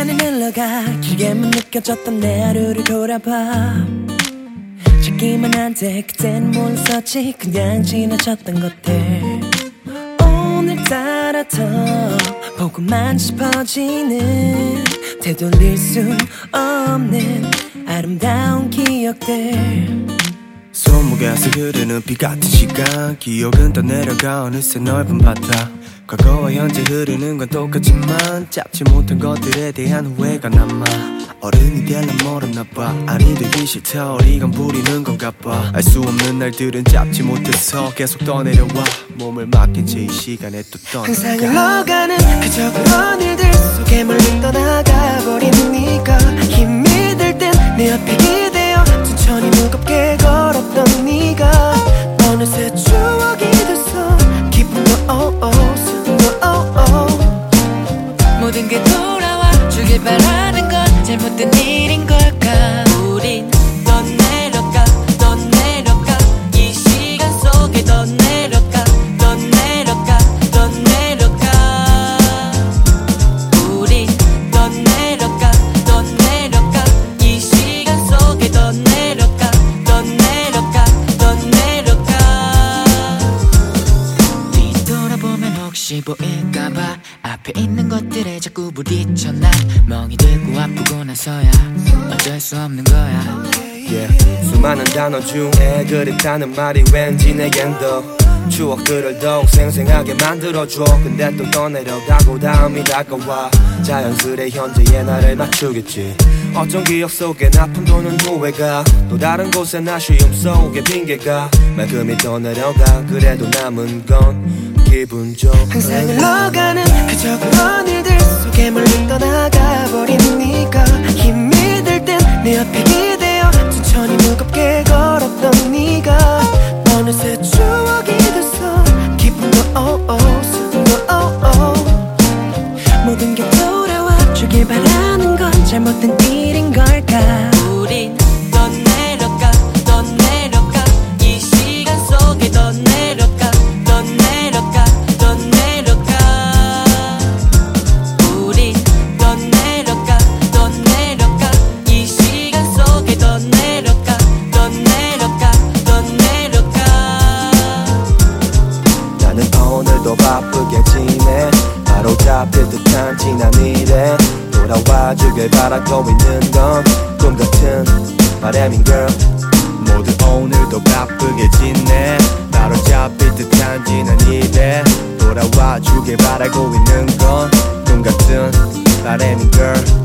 시간이 흘러가 길게만 느껴졌던 내 하루를 돌아봐. 찾기만 한데 그땐 몰랐었지. 그냥 지나쳤던 것들 오늘따라 더 보고만 싶어지는 되돌릴 수 없는 아름다운 기억들. 손목에서 흐르는 비 같은 시간 기억은 더 내려가 어느새 넓은 바다. 과거와 현재 흐르는 건 똑같지만 잡지 못한 것들에 대한 후회가 남아. 어른이 되려 멀었나 봐. 아니 되기 싫다 어리광 부리는 건가 봐. 알 수 없는 날들은 잡지 못해서 계속 떠내려와. 몸을 맡긴 채 이 시간에 또 떠나가. 항상 흘러가는 그저 그런 일들 속에 멀리 떠나가버린 네가 힘이 들 땐 내 옆에 기대어 천천히 무겁게 걸었던 네가 어느새 추억이 됐어. 기쁨도 모든 게 돌아와 주길 바라는 건 잘못된 일인 걸까. 우린 더 내려가 더 내려가 이 시간 속에 더 내려가 더 내려가 더 내려가. 우린 더 내려가 더 내려가 이 시간 속에 더 내려가 더 내려가 더 내려가. 뒤돌아보면 혹시 보일까봐 앞에 있는 것들에 자꾸 부딪혀나. 멍이 들고 아프고 나서야 어쩔 수 없는 거야. 수많은 단어 중에 그립다는 말이 왠지 내겐 더 추억들을 더욱 생생하게 만들어줘. 근데 또 떠내려가고 다음이 다가와. 자연스레 현재의 나를 맞추겠지. 어떤 기억 속에 아픔 또는 후회가 또 다른 곳에 아쉬움 속에 핑계가 말끔히 떠내려가. 그래도 남은 건 기분 좋은 항상 흘러가는 그저 그런 일들 속에 멀리 떠나가버린 네가 힘이 들 땐 내 옆에 기대어 천천히 무겁게 걸었던 네가 어느새 추억이 됐어. 기쁨도 슬픔도 모든 게 돌아와 주길 바라는 건 잘못된 일인 걸까. 우린 더 내려가 더 내려가 이 시간 속에 더 내려가 더 내려가 더 내려가. 우린 더 내려가 더 내려가 이 시간 속에 더 내려가 더 내려가 더 내려가. 나는 오늘도 바쁘게 지내. 바로 잡힐 듯한 지난 일에 돌아와 주길 바라고 있는 건 꿈 같은 바람인 girl. 모두 오늘도 바쁘게 지내. 바로 잡힐 듯한 지난 일에 돌아와 주길 바라고 있는 건 꿈 같은 바람인 girl.